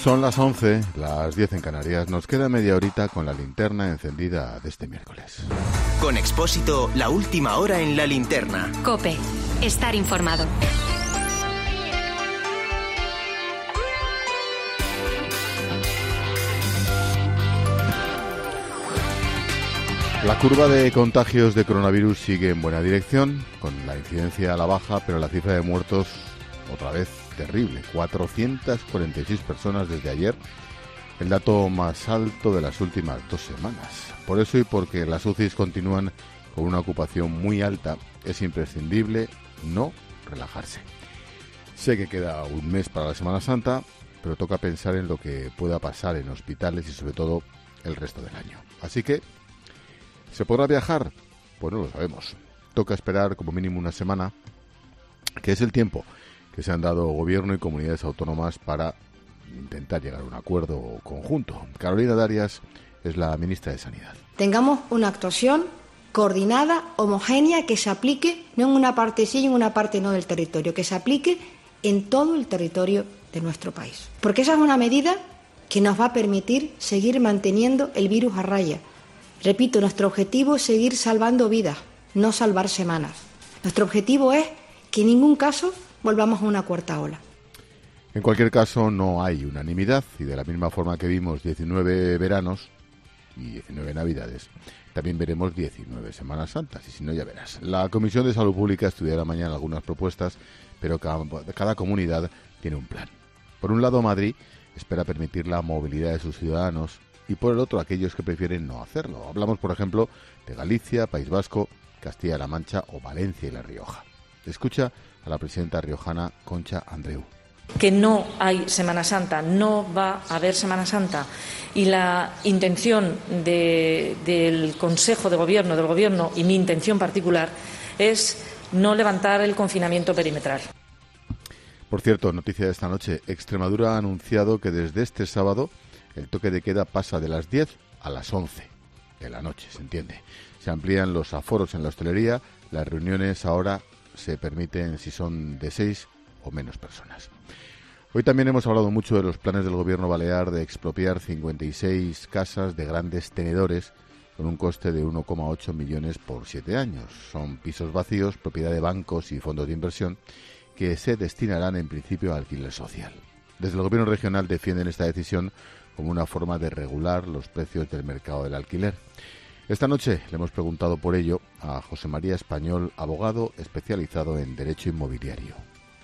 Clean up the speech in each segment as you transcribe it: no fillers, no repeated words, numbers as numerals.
Son las 11, las 10 en Canarias. Nos queda media horita con la linterna encendida de este miércoles. Con Expósito, la última hora en la linterna. COPE. Estar informado. La curva de contagios de coronavirus sigue en buena dirección, con la incidencia a la baja, pero la cifra de muertos otra vez terrible. 446 personas desde ayer, el dato más alto de las últimas 2 semanas. Por eso y porque las UCIs continúan con una ocupación muy alta, es imprescindible no relajarse. Sé que queda un mes para la Semana Santa, pero toca pensar en lo que pueda pasar en hospitales y sobre todo el resto del año. Así que, ¿se podrá viajar? Pues no lo sabemos. Toca esperar como mínimo una semana, que es el tiempo que se han dado gobierno y comunidades autónomas para intentar llegar a un acuerdo conjunto. Carolina Darias es la ministra de Sanidad. Tengamos una actuación coordinada, homogénea, que se aplique no en una parte sí y en una parte no del territorio, que se aplique en todo el territorio de nuestro país. Porque esa es una medida que nos va a permitir seguir manteniendo el virus a raya. Repito, nuestro objetivo es seguir salvando vidas, no salvar semanas. Nuestro objetivo es que en ningún caso volvamos a una cuarta ola. En cualquier caso, no hay unanimidad y de la misma forma que vimos 19 veranos y 19 navidades, también veremos 19 Semanas Santas y si no ya verás. La Comisión de Salud Pública estudiará mañana algunas propuestas, pero cada comunidad tiene un plan. Por un lado, Madrid espera permitir la movilidad de sus ciudadanos y por el otro aquellos que prefieren no hacerlo. Hablamos, por ejemplo, de Galicia, País Vasco, Castilla-La Mancha o Valencia y La Rioja. Escucha a la presidenta riojana Concha Andreu. Que no hay Semana Santa, no va a haber Semana Santa y la intención del Consejo de Gobierno, del Gobierno y mi intención particular es no levantar el confinamiento perimetral. Por cierto, noticia de esta noche, Extremadura ha anunciado que desde este sábado el toque de queda pasa de las 10 a las 11 de la noche, se entiende. Se amplían los aforos en la hostelería, las reuniones ahora se permiten si son de 6 o menos personas. Hoy también hemos hablado mucho de los planes del gobierno balear de expropiar 56 casas de grandes tenedores con un coste de 1,8 millones por 7 años. Son pisos vacíos, propiedad de bancos y fondos de inversión que se destinarán en principio a alquiler social. Desde el gobierno regional defienden esta decisión como una forma de regular los precios del mercado del alquiler. Esta noche le hemos preguntado por ello a José María Español, abogado especializado en derecho inmobiliario.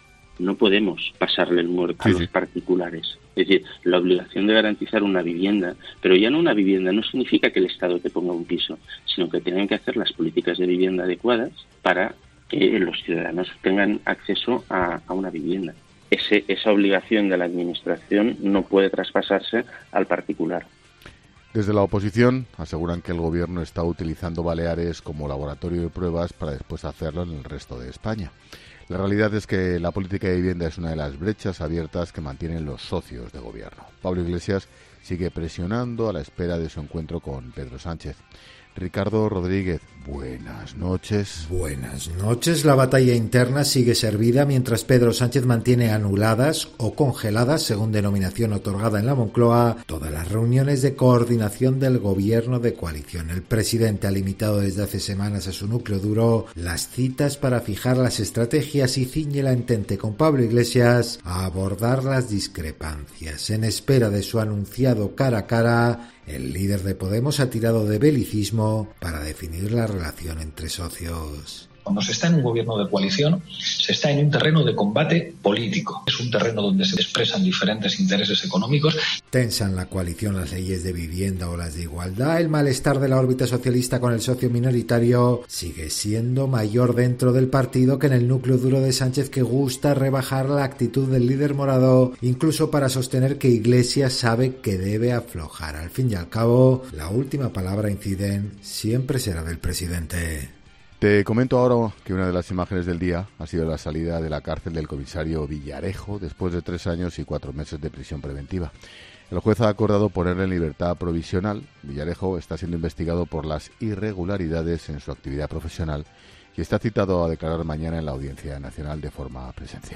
No podemos pasarle el muerto a los particulares. Es decir, la obligación de garantizar una vivienda, pero ya no una vivienda, no significa que el Estado te ponga un piso, sino que tienen que hacer las políticas de vivienda adecuadas para que los ciudadanos tengan acceso a una vivienda. Esa obligación de la Administración no puede traspasarse al particular. Desde la oposición aseguran que el gobierno está utilizando Baleares como laboratorio de pruebas para después hacerlo en el resto de España. La realidad es que la política de vivienda es una de las brechas abiertas que mantienen los socios de gobierno. Pablo Iglesias sigue presionando a la espera de su encuentro con Pedro Sánchez. Ricardo Rodríguez, buenas noches. Buenas noches. La batalla interna sigue servida mientras Pedro Sánchez mantiene anuladas o congeladas, según denominación otorgada en la Moncloa, todas las reuniones de coordinación del gobierno de coalición. El presidente ha limitado desde hace semanas a su núcleo duro las citas para fijar las estrategias y ciñe la entente con Pablo Iglesias a abordar las discrepancias. En espera de su anunciado cara a cara, el líder de Podemos ha tirado de belicismo para definir la relación entre socios. Cuando se está en un gobierno de coalición, se está en un terreno de combate político. Es un terreno donde se expresan diferentes intereses económicos. Tensan la coalición las leyes de vivienda o las de igualdad. El malestar de la órbita socialista con el socio minoritario sigue siendo mayor dentro del partido que en el núcleo duro de Sánchez, que gusta rebajar la actitud del líder morado, incluso para sostener que Iglesias sabe que debe aflojar. Al fin y al cabo, la última palabra, inciden, siempre será del presidente. Te comento ahora que una de las imágenes del día ha sido la salida de la cárcel del comisario Villarejo después de 3 años y 4 meses de prisión preventiva. El juez ha acordado ponerle en libertad provisional. Villarejo está siendo investigado por las irregularidades en su actividad profesional y está citado a declarar mañana en la Audiencia Nacional de forma presencial.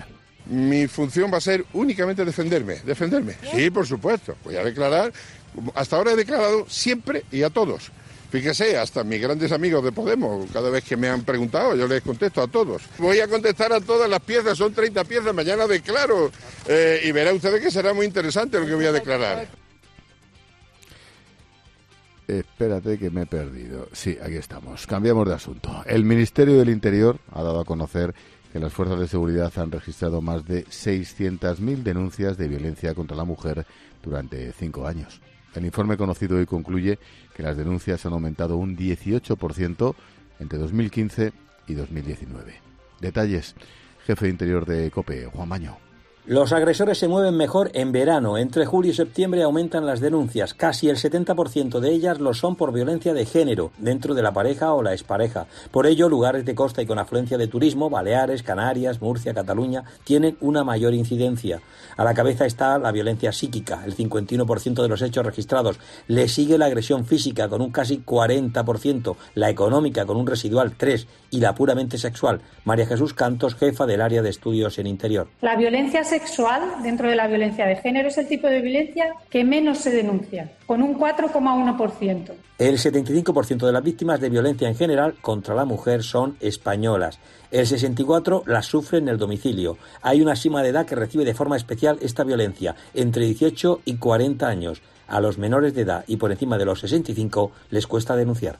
Mi función va a ser únicamente defenderme. Sí, por supuesto. Voy a declarar. Hasta ahora he declarado siempre y a todos. Fíjese, hasta mis grandes amigos de Podemos, cada vez que me han preguntado, yo les contesto a todos. Voy a contestar a todas las piezas, son 30 piezas, mañana declaro. Y verá ustedes que será muy interesante lo que voy a declarar. Espérate que me he perdido. Sí, aquí estamos. Cambiamos de asunto. El Ministerio del Interior ha dado a conocer que las fuerzas de seguridad han registrado más de 600.000 denuncias de violencia contra la mujer durante 5 años. El informe conocido hoy concluye que las denuncias han aumentado un 18% entre 2015 y 2019. Detalles, jefe de Interior de COPE, Juan Maño. Los agresores se mueven mejor en verano. Entre julio y septiembre aumentan las denuncias. Casi el 70% de ellas lo son por violencia de género, dentro de la pareja o la expareja. Por ello, lugares de costa y con afluencia de turismo, Baleares, Canarias, Murcia, Cataluña, tienen una mayor incidencia. A la cabeza está la violencia psíquica, el 51% de los hechos registrados. Le sigue la agresión física, con un casi 40%, la económica, con un residual 3%, y la puramente sexual. María Jesús Cantos, jefa del área de estudios en Interior. La violencia sexual, dentro de la violencia de género, es el tipo de violencia que menos se denuncia, con un 4,1%. El 75% de las víctimas de violencia en general contra la mujer son españolas. El 64% las sufre en el domicilio. Hay una sima de edad que recibe de forma especial esta violencia, entre 18 y 40 años. A los menores de edad y por encima de los 65 les cuesta denunciar.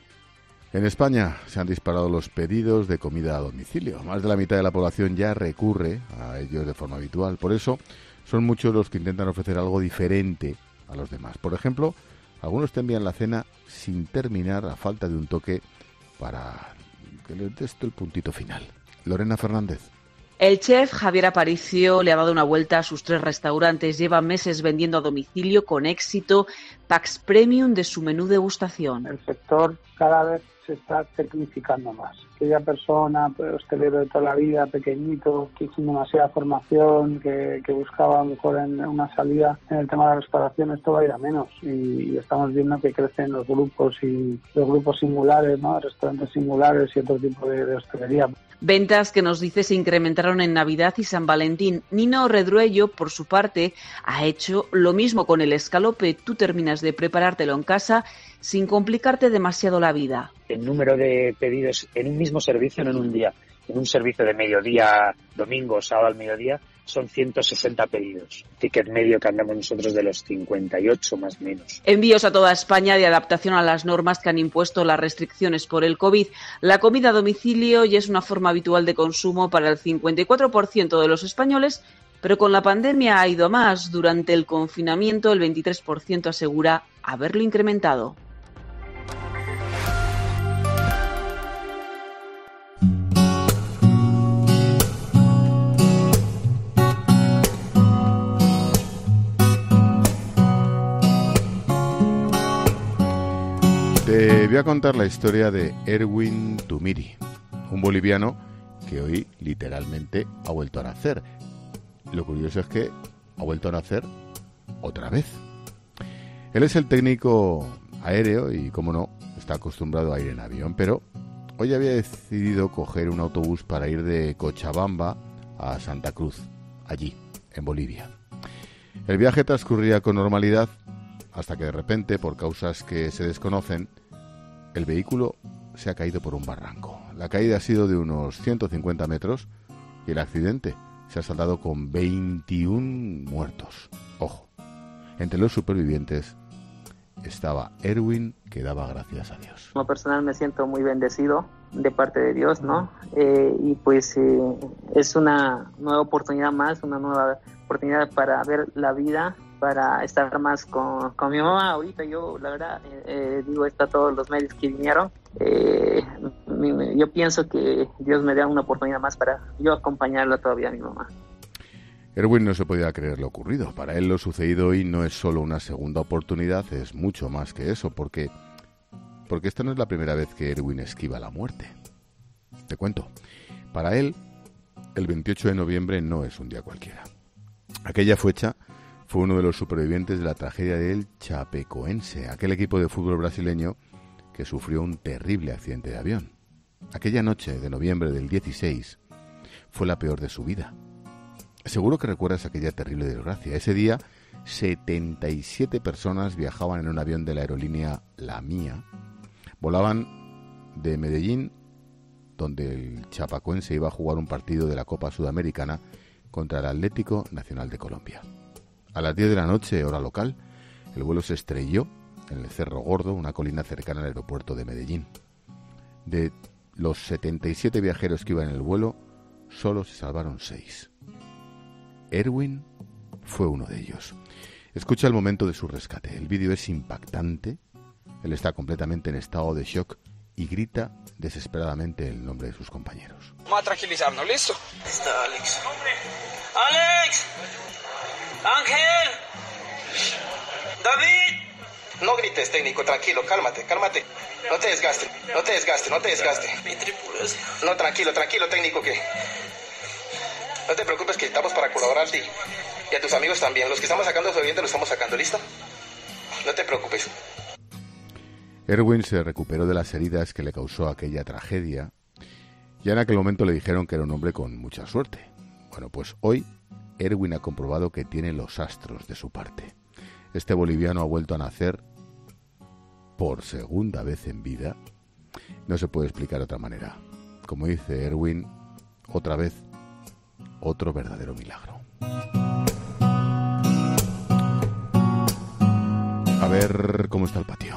En España se han disparado los pedidos de comida a domicilio. Más de la mitad de la población ya recurre a ellos de forma habitual. Por eso son muchos los que intentan ofrecer algo diferente a los demás. Por ejemplo, algunos te envían la cena sin terminar a falta de un toque para que les des el puntito final. Lorena Fernández. El chef Javier Aparicio le ha dado una vuelta a sus 3 restaurantes. Lleva meses vendiendo a domicilio con éxito packs premium de su menú degustación. El sector cada vez se está tecnificando más. Aquella persona, hostelero de toda la vida, pequeñito, que sin demasiada formación, que buscaba a lo mejor en una salida en el tema de la restauración, esto va a ir a menos. Y estamos viendo que crecen los grupos y los grupos singulares, ¿no? Restaurantes singulares y otro tipo de hostelería. Ventas que nos dice se incrementaron en Navidad y San Valentín. Nino Redruello, por su parte, ha hecho lo mismo con el escalope. Tú terminas de preparártelo en casa sin complicarte demasiado la vida. El número de pedidos en un mismo servicio, no en un día, en un servicio de mediodía, domingo, sábado al mediodía, son 160 pedidos. Ticket medio que andamos nosotros de los 58 más o menos. Envíos a toda España de adaptación a las normas que han impuesto las restricciones por el COVID. La comida a domicilio ya es una forma habitual de consumo para el 54% de los españoles, pero con la pandemia ha ido a más. Durante el confinamiento el 23% asegura haberlo incrementado. Te voy a contar la historia de Erwin Tumiri, un boliviano que hoy literalmente ha vuelto a nacer. Lo curioso es que ha vuelto a nacer otra vez. Él es el técnico aéreo y, como no, está acostumbrado a ir en avión, pero hoy había decidido coger un autobús para ir de Cochabamba a Santa Cruz, allí, en Bolivia. El viaje transcurría con normalidad hasta que de repente, por causas que se desconocen, el vehículo se ha caído por un barranco. La caída ha sido de unos 150 metros y el accidente se ha saldado con 21 muertos. Ojo, entre los supervivientes estaba Erwin, que daba gracias a Dios. Como personal me siento muy bendecido de parte de Dios, ¿no? Y pues es una nueva oportunidad más, una nueva oportunidad para ver la vida, para estar más con mi mamá. Ahorita yo, la verdad, digo esto a todos los medios que vinieron. Yo pienso que Dios me da una oportunidad más para yo acompañarla todavía a mi mamá. Erwin no se podía creer lo ocurrido. Para él lo sucedido hoy no es solo una segunda oportunidad, es mucho más que eso, porque esta no es la primera vez que Erwin esquiva la muerte. Te cuento, para él el 28 de noviembre no es un día cualquiera. Aquella fecha fue uno de los supervivientes de la tragedia del Chapecoense, aquel equipo de fútbol brasileño que sufrió un terrible accidente de avión. Aquella noche de noviembre del 16 fue la peor de su vida. Seguro que recuerdas aquella terrible desgracia. Ese día, 77 personas viajaban en un avión de la aerolínea La Mía. Volaban de Medellín, donde el chapacuense iba a jugar un partido de la Copa Sudamericana contra el Atlético Nacional de Colombia. A las 10 de la noche, hora local, el vuelo se estrelló en el Cerro Gordo, una colina cercana al aeropuerto de Medellín. De los 77 viajeros que iban en el vuelo, solo se salvaron 6. Erwin fue uno de ellos. Escucha el momento de su rescate. El vídeo es impactante. Él está completamente en estado de shock y grita desesperadamente el nombre de sus compañeros. Vamos a tranquilizarnos, ¿listo? Está Alex. ¡Alex! ¡Ángel! ¡David! No grites, técnico, tranquilo, cálmate. No te desgastes. Mi tripulación. No, tranquilo, técnico, que... No te preocupes, que estamos para colaborarte y a tus amigos también. Los que estamos sacando sobrevivientes los estamos sacando, ¿listo? No te preocupes. Erwin se recuperó de las heridas que le causó aquella tragedia. Ya en aquel momento le dijeron que era un hombre con mucha suerte. Bueno, pues hoy Erwin ha comprobado que tiene los astros de su parte. Este boliviano ha vuelto a nacer por segunda vez en vida. No se puede explicar de otra manera. Como dice Erwin, otra vez, otro verdadero milagro. A ver cómo está el patio.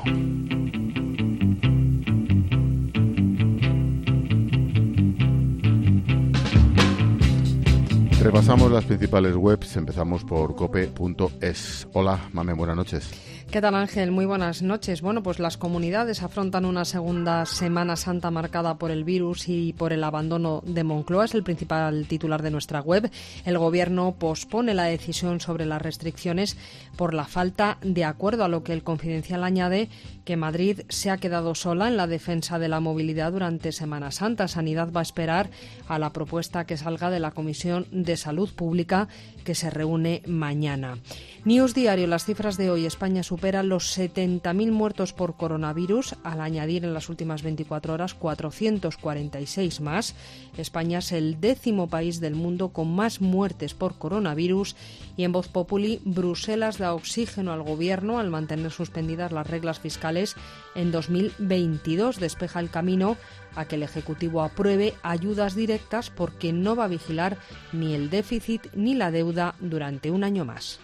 Repasamos las principales webs, empezamos por cope.es. Hola, Mame, buenas noches. ¿Qué tal, Ángel? Muy buenas noches. Bueno, pues las comunidades afrontan una segunda Semana Santa marcada por el virus y por el abandono de Moncloa. Es el principal titular de nuestra web. El Gobierno pospone la decisión sobre las restricciones por la falta de acuerdo, a lo que el Confidencial añade que Madrid se ha quedado sola en la defensa de la movilidad durante Semana Santa. Sanidad va a esperar a la propuesta que salga de la Comisión de Salud Pública, que se reúne mañana. News Diario, las cifras de hoy. España supera los 70.000 muertos por coronavirus, al añadir en las últimas 24 horas 446 más. España es el 10º país del mundo con más muertes por coronavirus. Y en Voz Populi, Bruselas da oxígeno al Gobierno al mantener suspendidas las reglas fiscales en 2022. Despeja el camino a que el Ejecutivo apruebe ayudas directas, porque no va a vigilar ni el déficit ni la deuda durante un año más.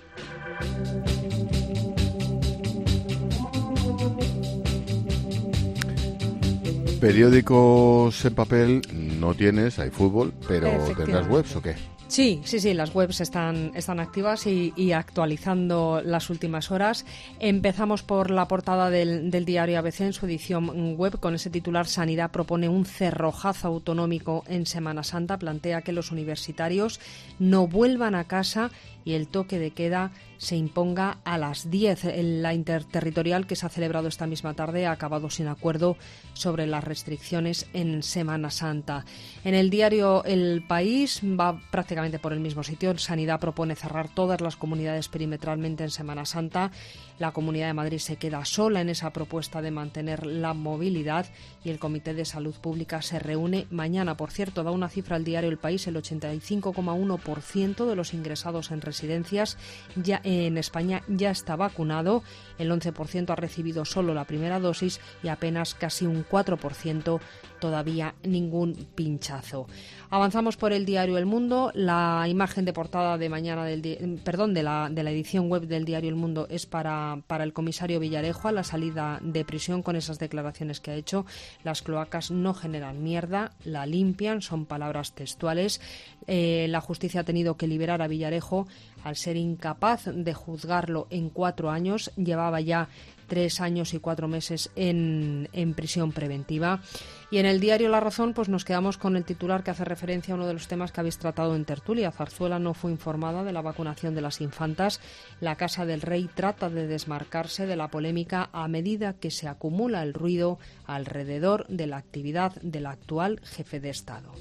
Periódicos en papel no tienes, hay fútbol, pero ¿tendrás webs o qué? Sí, las webs están activas y actualizando las últimas horas. Empezamos por la portada del diario ABC en su edición web con ese titular: Sanidad propone un cerrojazo autonómico en Semana Santa. Plantea que los universitarios no vuelvan a casa y el toque de queda se imponga a las 10. La interterritorial que se ha celebrado esta misma tarde ha acabado sin acuerdo sobre las restricciones en Semana Santa. En el diario El País va prácticamente por el mismo sitio. Sanidad propone cerrar todas las comunidades perimetralmente en Semana Santa. La Comunidad de Madrid se queda sola en esa propuesta de mantener la movilidad y el Comité de Salud Pública se reúne mañana. Por cierto, da una cifra al diario El País: el 85,1% de los ingresados en residencias ya en España ya está vacunado, el 11% ha recibido solo la primera dosis y apenas casi un 4% todavía ningún pinchazo. Avanzamos por el diario El Mundo. La imagen de portada de mañana de la edición web del diario El Mundo es para el comisario Villarejo a la salida de prisión, con esas declaraciones que ha hecho. Las cloacas no generan mierda, la limpian, son palabras textuales. La justicia ha tenido que liberar a Villarejo al ser incapaz de juzgarlo en 4 años. Llevaba ya 3 años y 4 meses en prisión preventiva. Y en el diario La Razón pues nos quedamos con el titular que hace referencia a uno de los temas que habéis tratado en tertulia. Zarzuela no fue informada de la vacunación de las infantas. La Casa del Rey trata de desmarcarse de la polémica a medida que se acumula el ruido alrededor de la actividad del actual jefe de Estado.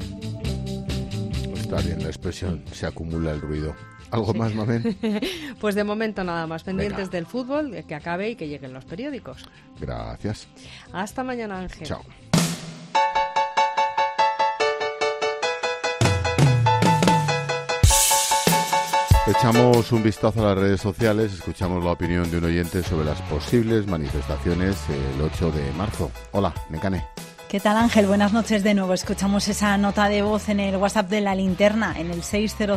Está bien la expresión, se acumula el ruido. ¿Algo más, Mamen? Pues de momento nada más. Pendientes Venga. Del fútbol, que acabe y que lleguen los periódicos. Gracias. Hasta mañana, Ángel. Chao. Echamos un vistazo a las redes sociales, escuchamos la opinión de un oyente sobre las posibles manifestaciones el 8 de marzo. Hola, Nekane. ¿Qué tal, Ángel? Buenas noches de nuevo. Escuchamos esa nota de voz en el WhatsApp de La Linterna, en el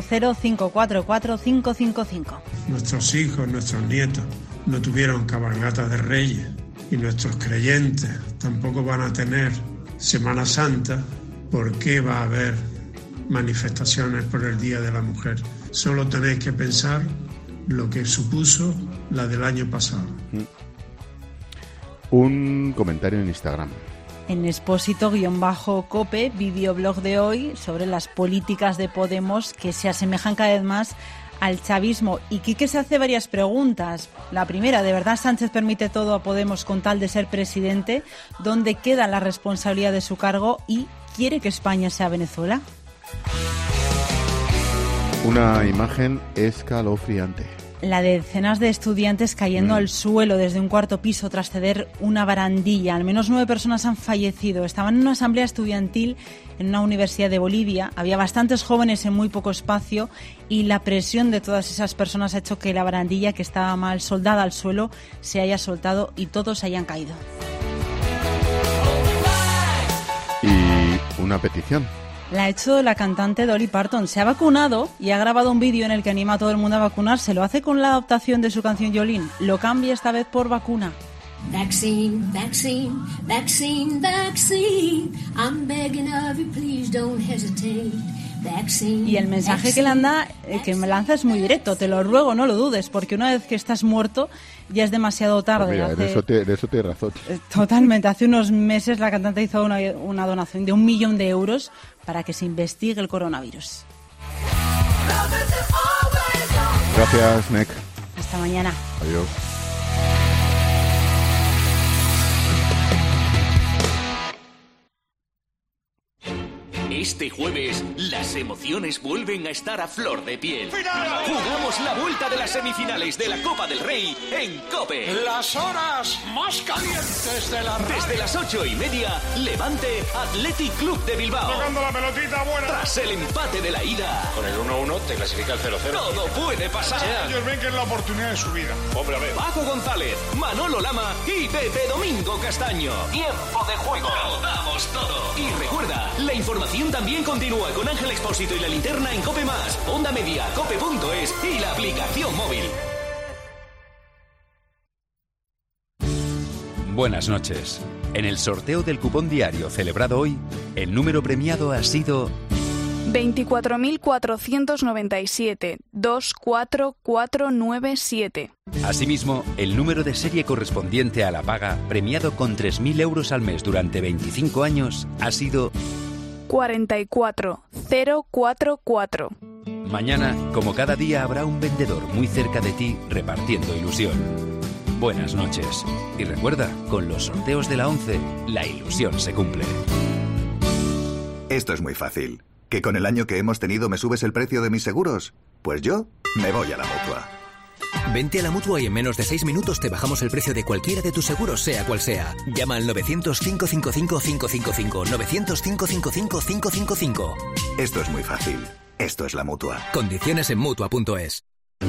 600-544-555. Nuestros hijos, nuestros nietos no tuvieron cabalgatas de Reyes y nuestros creyentes tampoco van a tener Semana Santa. ¿Por qué va a haber manifestaciones por el Día de la Mujer? Solo tenéis que pensar lo que supuso la del año pasado. Un comentario en Instagram. En Expósito-Cope, videoblog de hoy sobre las políticas de Podemos que se asemejan cada vez más al chavismo. Y Quique se hace varias preguntas. La primera, ¿de verdad Sánchez permite todo a Podemos con tal de ser presidente? ¿Dónde queda la responsabilidad de su cargo? ¿Y quiere que España sea Venezuela? Una imagen escalofriante. La de decenas de estudiantes cayendo al suelo desde un cuarto piso tras ceder una barandilla. Al menos 9 personas han fallecido. Estaban en una asamblea estudiantil en una universidad de Bolivia. Había bastantes jóvenes en muy poco espacio y la presión de todas esas personas ha hecho que la barandilla, que estaba mal soldada al suelo, se haya soltado y todos hayan caído. Y una petición. La ha hecho la cantante Dolly Parton. Se ha vacunado y ha grabado un vídeo en el que anima a todo el mundo a vacunarse. Lo hace con la adaptación de su canción Jolene. Lo cambia esta vez por vacuna. Vaccine, vaccine, vaccine, vaccine. I'm begging of you, please don't hesitate. Vaccine, y el mensaje vaccine, que me lanza es muy directo. Te lo ruego, no lo dudes, porque una vez que estás muerto ya es demasiado tarde. Pues mira, en eso tienes razón. Totalmente. Hace unos meses la cantante hizo una donación de 1 millón de euros para que se investigue el coronavirus. Gracias, Nek. Hasta mañana. Adiós. Este jueves, las emociones vuelven a estar a flor de piel. ¡Final! Jugamos la vuelta de las semifinales de la Copa del Rey en COPE. Las horas más calientes de la radio. Desde las 8:30, Levante Athletic Club de Bilbao. Tocando la pelotita buena. Tras el empate de la ida. Con el 1-1 te clasifica el 0-0. Todo puede pasar. Ellos ven que es la oportunidad de su vida. Hombre, a ver. Paco González, Manolo Lama y Pepe Domingo Castaño. Tiempo de juego. Lo damos todo. Y recuerda, la información también continúa con Ángel Expósito y La Linterna en COPE+, Onda Media, cope.es y la aplicación móvil. Buenas noches. En el sorteo del cupón diario celebrado hoy, el número premiado ha sido 24.497 24497. Asimismo, el número de serie correspondiente a la paga, premiado con 3.000 euros al mes durante 25 años, ha sido 44044. Mañana, como cada día, habrá un vendedor muy cerca de ti repartiendo ilusión. Buenas noches. Y recuerda, con los sorteos de la 11, la ilusión se cumple. Esto es muy fácil. ¿Que con el año que hemos tenido me subes el precio de mis seguros? Pues yo me voy a la Mutua. Vente a la Mutua y en menos de 6 minutos te bajamos el precio de cualquiera de tus seguros, sea cual sea. Llama al 900-555-555. 900-555-555. Esto es muy fácil. Esto es la Mutua. Condiciones en Mutua.es.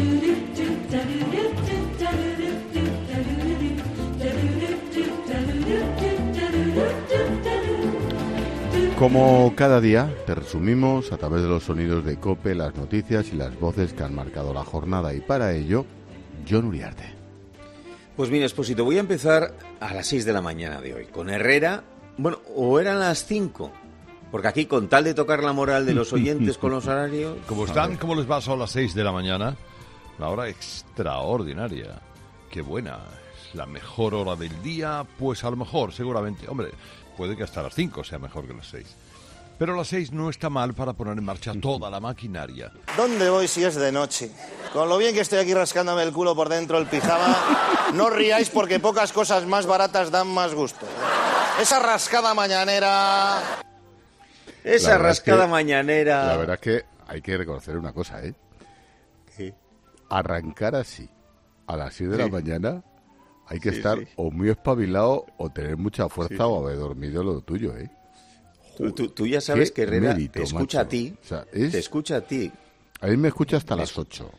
Como cada día, te resumimos a través de los sonidos de COPE, las noticias y las voces que han marcado la jornada. Y para ello, Jon Uriarte. Pues mira, Expósito, voy a empezar a las 6 de la mañana de hoy, con Herrera. Bueno, o eran las 5, porque aquí, con tal de tocar la moral de los oyentes con los horarios... ¿Cómo están? ¿Cómo les va? Son las 6 de la mañana. Una hora extraordinaria. Qué buena. Es la mejor hora del día. Pues a lo mejor, seguramente. Hombre, puede que hasta las 5 sea mejor que las 6. Pero las 6 no está mal para poner en marcha toda la maquinaria. ¿Dónde voy si es de noche? Con lo bien que estoy aquí rascándome el culo por dentro el pijama, no riáis porque pocas cosas más baratas dan más gusto. Esa rascada mañanera... Esa rascada mañanera... La verdad es que hay que reconocer una cosa, ¿eh? ¿Qué? Arrancar así, a las 6 de la mañana, hay que estar o muy espabilado o tener mucha fuerza o haber dormido lo tuyo, ¿eh? Tú ya sabes que Herrera mérito, te escucha macho. a ti, O sea, te escucha a ti. A mí me escucha hasta las 8.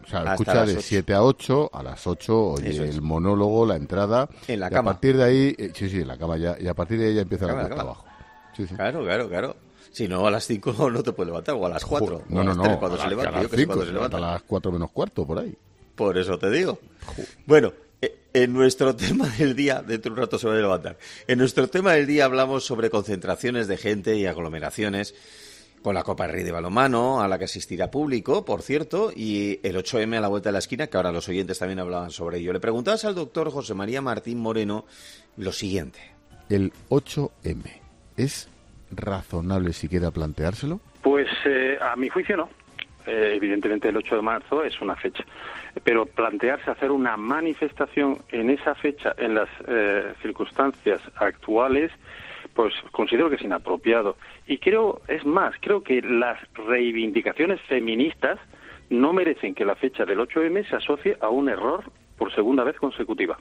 O sea, escucha de 7 a 8, a las 8 oye el monólogo, la entrada. En la y cama. A partir de ahí, sí, en la cama ya, y a partir de ahí ya empieza la cuesta abajo. Sí. Claro. Si no, a las 5 no te puedes levantar, o a las 4. No. Cuando se levanta, a las 5, a las 4 menos cuarto, por ahí. Por eso te digo. Bueno, en nuestro tema del día, dentro de un rato se va a levantar, en nuestro tema del día hablamos sobre concentraciones de gente y aglomeraciones, con la Copa del Rey de balonmano, a la que asistirá público, por cierto, y el 8M a la vuelta de la esquina, que ahora los oyentes también hablaban sobre ello. Le preguntabas al doctor José María Martín Moreno lo siguiente. ¿El 8M es razonable siquiera planteárselo? Pues a mi juicio no. Evidentemente el 8 de marzo es una fecha, pero plantearse hacer una manifestación en esa fecha, en las circunstancias actuales, pues considero que es inapropiado. Y creo que las reivindicaciones feministas no merecen que la fecha del 8M se asocie a un error por segunda vez consecutiva.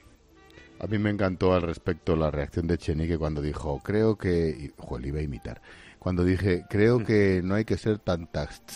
A mí me encantó al respecto la reacción de Echenique cuando dijo, creo que... le iba a imitar. Cuando dije, creo que no hay que ser tan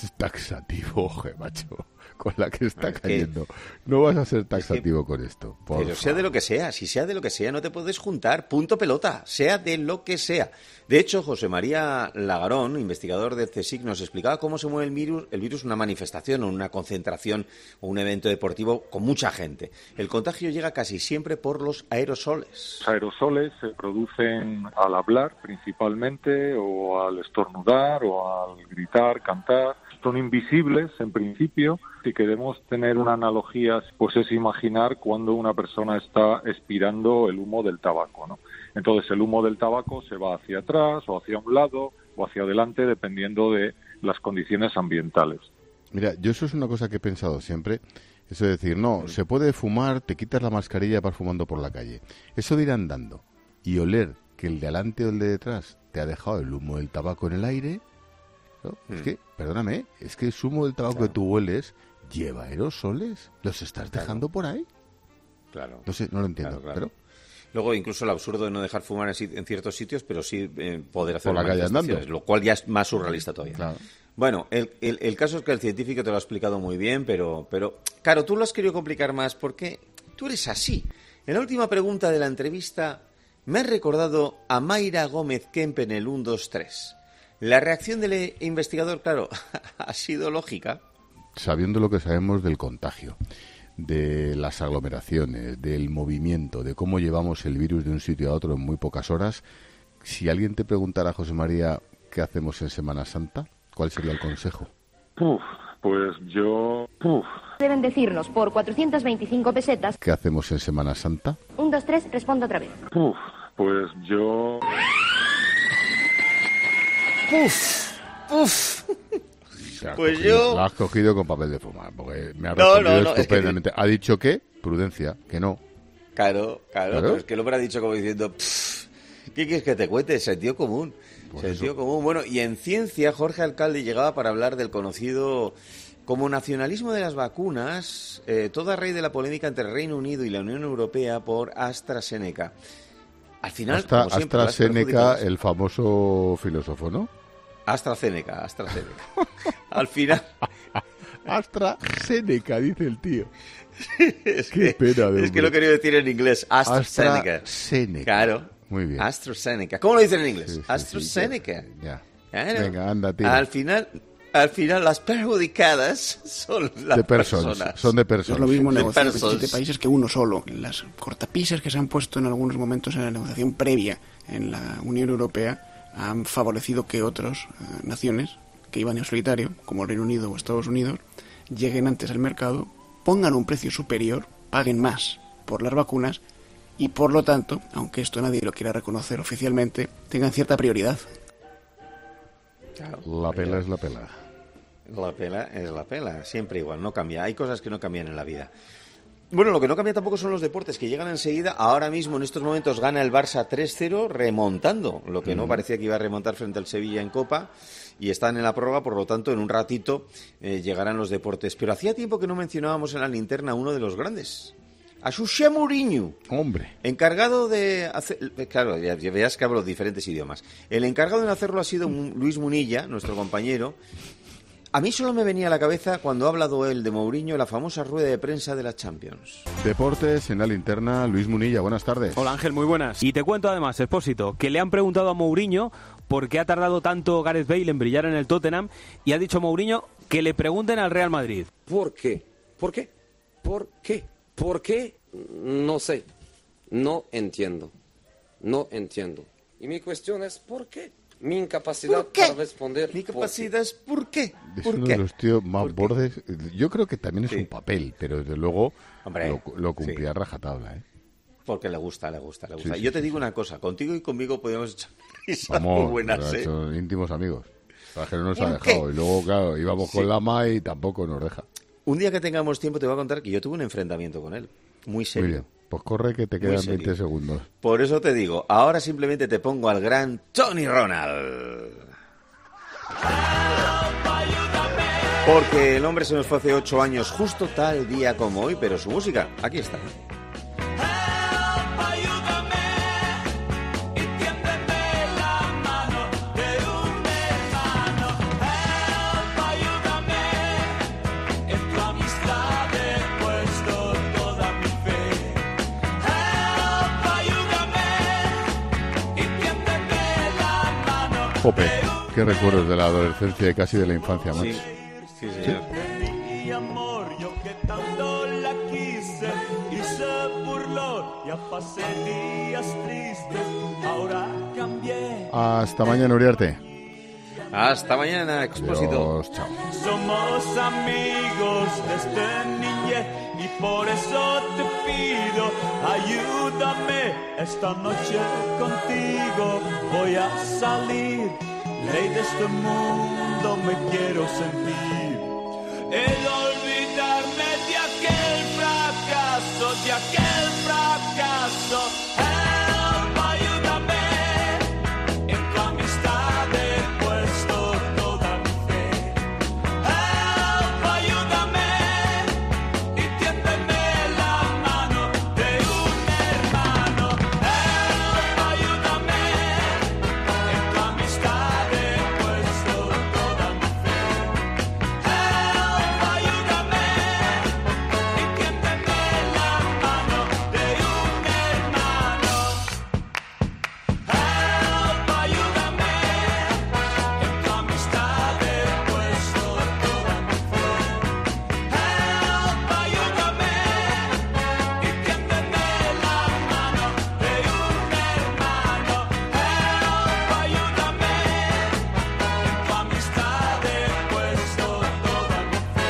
taxativo, macho, con la que está cayendo. No vas a ser taxativo con esto. Pero sea de lo que sea, si sea de lo que sea, no te puedes juntar, punto pelota, sea de lo que sea. De hecho, José María Lagarón, investigador del CSIC, nos explicaba cómo se mueve el virus una manifestación o una concentración o un evento deportivo con mucha gente. El contagio llega casi siempre por los aerosoles. Los aerosoles se producen al hablar principalmente, o al estornudar, o al gritar, cantar. Son invisibles en principio. Si queremos tener una analogía, pues es imaginar cuando una persona está expirando el humo del tabaco, ¿no? Entonces el humo del tabaco se va hacia atrás o hacia un lado o hacia adelante dependiendo de las condiciones ambientales. Mira, yo eso es una cosa que he pensado siempre, eso de decir, no, se puede fumar, te quitas la mascarilla y vas fumando por la calle. Eso de ir andando y oler que el de adelante o el de detrás te ha dejado el humo del tabaco en el aire, ¿no? Es que, perdóname, es que el humo del tabaco que tú hueles lleva aerosoles, ¿los estás dejando por ahí? Claro. No sé, no lo entiendo, pero... Luego, incluso el absurdo de no dejar fumar en ciertos sitios, pero sí poder hacer por la calle andando, lo cual ya es más surrealista todavía. Claro. Bueno, el caso es que el científico te lo ha explicado muy bien, pero claro, tú lo has querido complicar más porque tú eres así. En la última pregunta de la entrevista me has recordado a Mayra Gómez Kemp en el 1, 2, 3. La reacción del investigador, claro, ha sido lógica. Sabiendo lo que sabemos del contagio, de las aglomeraciones, del movimiento, de cómo llevamos el virus de un sitio a otro en muy pocas horas, si alguien te preguntara, José María, ¿qué hacemos en Semana Santa? ¿Cuál sería el consejo? Pues yo... Deben decirnos por 425 pesetas. ¿Qué hacemos en Semana Santa? 1, 2, 3, respondo otra vez. Pues yo... Pues yo... Lo has cogido con papel de fumar, porque me ha respondido estupendamente. Ha dicho que, prudencia, que no. Claro, es que el hombre ha dicho como diciendo, ¿qué quieres que te cuente? Sentido común. Sentido común. Bueno, y en ciencia, Jorge Alcalde llegaba para hablar del conocido como nacionalismo de las vacunas, todo a raíz de la polémica entre el Reino Unido y la Unión Europea por AstraZeneca. Al final, como siempre, AstraZeneca, el famoso filósofo, ¿no? AstraZeneca. Al final... AstraZeneca, dice el tío. Qué pena. Es que lo quería decir en inglés. AstraZeneca. Claro. Muy bien. AstraZeneca. ¿Cómo lo dicen en inglés? Sí, AstraZeneca. Ya. Claro. Venga, anda, tío. Al final las perjudicadas son las personas. Son de personas. No es lo mismo negociar 27 países que uno solo. Las cortapisas que se han puesto en algunos momentos en la negociación previa en la Unión Europea han favorecido que otras naciones que iban en solitario, como el Reino Unido o Estados Unidos, lleguen antes al mercado, pongan un precio superior, paguen más por las vacunas y, por lo tanto, aunque esto nadie lo quiera reconocer oficialmente, tengan cierta prioridad. Claro, la pela es la pela. La pela es la pela, siempre igual, no cambia. Hay cosas que no cambian en la vida. Bueno, lo que no cambia tampoco son los deportes, que llegan enseguida. Ahora mismo, en estos momentos, gana el Barça 3-0, remontando, lo que no parecía que iba a remontar frente al Sevilla en Copa, y están en la prórroga, por lo tanto, en un ratito llegarán los deportes. Pero hacía tiempo que no mencionábamos en la linterna a uno de los grandes, a José Mourinho. Hombre. Encargado de hacer... Claro, ya veas que hablo diferentes idiomas. El encargado de hacerlo ha sido Luis Munilla, nuestro compañero. A mí solo me venía a la cabeza cuando ha hablado él de Mourinho la famosa rueda de prensa de la Champions. Deportes en la linterna, Luis Munilla, buenas tardes. Hola Ángel, muy buenas. Y te cuento además, Expósito, que le han preguntado a Mourinho por qué ha tardado tanto Gareth Bale en brillar en el Tottenham y ha dicho Mourinho que le pregunten al Real Madrid. ¿Por qué? ¿Por qué? ¿Por qué? ¿Por qué? No sé. No entiendo. No entiendo. Y mi cuestión es ¿por qué? Mi incapacidad para responder. Mi capacidad es ¿por qué? Es ¿Por uno qué? de los tíos más bordes. Yo creo que también es un papel, pero desde luego lo cumplía a rajatabla, ¿eh? Porque le gusta. Sí, Yo te digo una cosa, contigo y conmigo podríamos echar risas Vamos, muy buenas, ¿eh? son íntimos amigos. La que no nos ha dejado. Y luego, claro, íbamos con Lama y tampoco nos deja. Un día que tengamos tiempo te voy a contar que yo tuve un enfrentamiento con él. Muy serio. Muy bien. Pues corre que te quedan 20 segundos. Por eso te digo, ahora simplemente te pongo al gran Tony Ronald. Porque el hombre se nos fue hace 8 años, justo tal día como hoy, pero su música, aquí está. Jope, qué recuerdos de la adolescencia y casi de la infancia, macho. Sí, señor. Mi amor, yo que tanto la quise y se burló, ya pasé días tristes, ahora cambié. Hasta mañana, Uriarte. Hasta mañana, Expósito. Adiós, chao. Somos amigos desde niñez y por eso te pido, ayúdame esta noche contigo. Voy a salir, ley de este mundo me quiero sentir. El olvidarme de aquel fracaso, help, ayúdame. En tu amistad he puesto toda mi fe. Help, ayúdame y tiéndeme la mano de un hermano. Help, ayúdame. En tu amistad he puesto toda mi fe. Help, ayúdame y tiéndeme la mano de un hermano. Help, ayúdame. En tu amistad he puesto toda mi fe. Help, ayúdame y tiéndeme la mano de un hermano. Help, ayúdame. En tu amistad he puesto toda mi fe.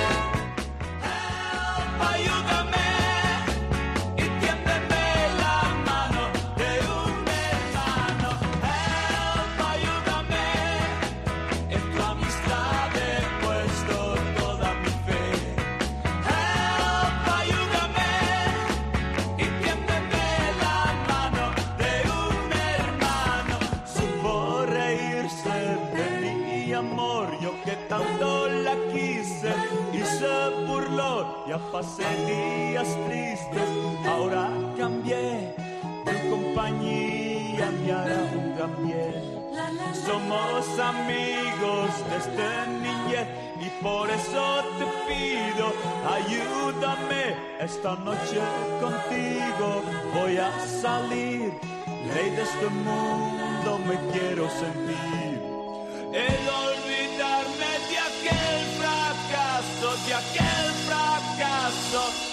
Help, ayúdame y tiéndeme la mano de un hermano. Help, ayúdame. En tu amistad he puesto toda mi fe. Help, ayúdame y tiéndeme la mano de un hermano. Supo reírse de mi amor, yo que tanto la quise y se burló. Ya pasé días tristes, ahora cambié. Tu compañía me hará un gran bien. Somos amigos desde niñez y por eso te pido, ayúdame esta noche contigo. Voy a salir, ley de este mundo me quiero sentir. El olvidarme de aquel fracaso,